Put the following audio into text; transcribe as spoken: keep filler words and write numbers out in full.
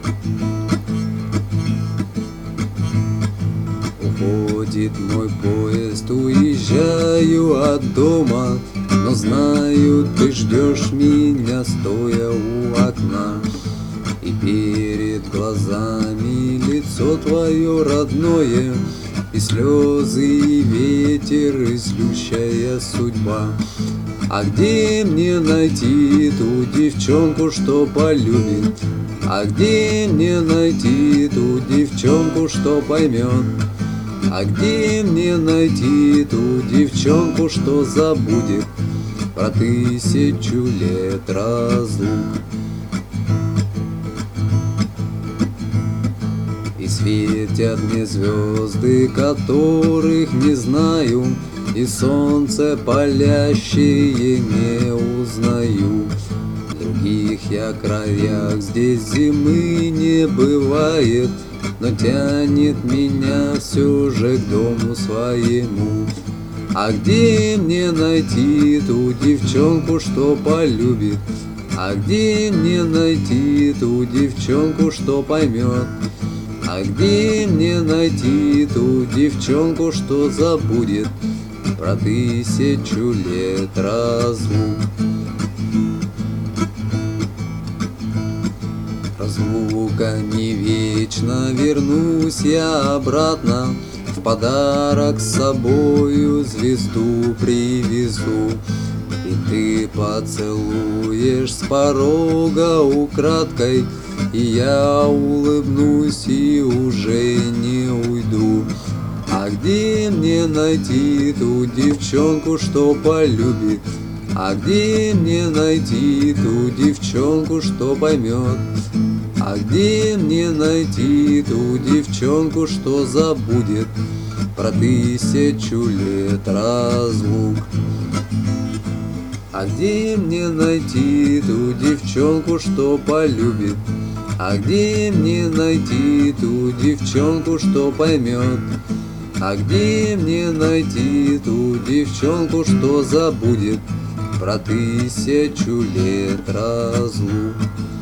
Уходит мой поезд, уезжаю от дома, но знаю, ты ждешь меня, стоя у окна. И перед глазами лицо твое родное, и слезы, и ветер, и злющая судьба. А где мне найти ту девчонку, что полюбит? А где мне найти ту девчонку, что поймет? А где мне найти ту девчонку, что забудет про тысячу лет разлук? И светят мне звезды, которых не знаю, и солнце палящее не узнаю. В других я краях здесь зимы не бывает, но тянет меня все же к дому своему. А где мне найти ту девчонку, что полюбит? А где мне найти ту девчонку, что поймет? А где мне найти ту девчонку, что забудет про тысячу лет разлук? Разлука не вечна, вернусь я обратно, в подарок с собою звезду привезу. И ты поцелуешь с порога украдкой, и я улыбнусь и уже не уйду. А где мне найти ту девчонку, что полюбит? А где мне найти ту девчонку, что поймет? А где мне найти ту девчонку, что забудет про тысячу лет разлук? А где мне найти ту девчонку, что полюбит? А где мне найти ту девчонку, что поймет? А где мне найти ту девчонку, что забудет про тысячу лет разлук?